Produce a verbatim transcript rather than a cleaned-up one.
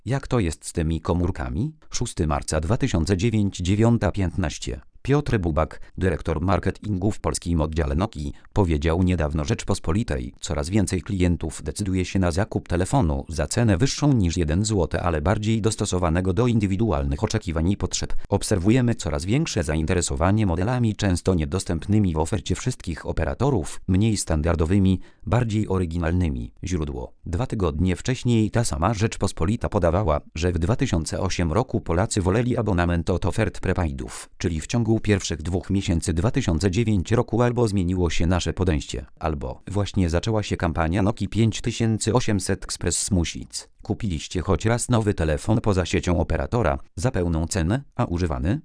Jak to jest z tymi komórkami? szóstego marca dwa tysiące dziewiątego, dziewiąta piętnaście. Piotr Bubak, dyrektor marketingu w polskim oddziale Nokii, powiedział niedawno Rzeczpospolitej: coraz więcej klientów decyduje się na zakup telefonu za cenę wyższą niż jeden złoty, ale bardziej dostosowanego do indywidualnych oczekiwań i potrzeb. Obserwujemy coraz większe zainteresowanie modelami często niedostępnymi w ofercie wszystkich operatorów, mniej standardowymi, bardziej oryginalnymi. Źródło: dwa tygodnie wcześniej ta sama Rzeczpospolita podawała, że w dwa tysiące ósmym roku Polacy woleli abonament od ofert prepaidów, czyli w ciągu pierwszych dwóch miesięcy dwa tysiące dziewiątego roku albo zmieniło się nasze podejście, albo właśnie zaczęła się kampania Nokii pięć tysięcy osiemset Express Music. Kupiliście choć raz nowy telefon poza siecią operatora za pełną cenę, a używany?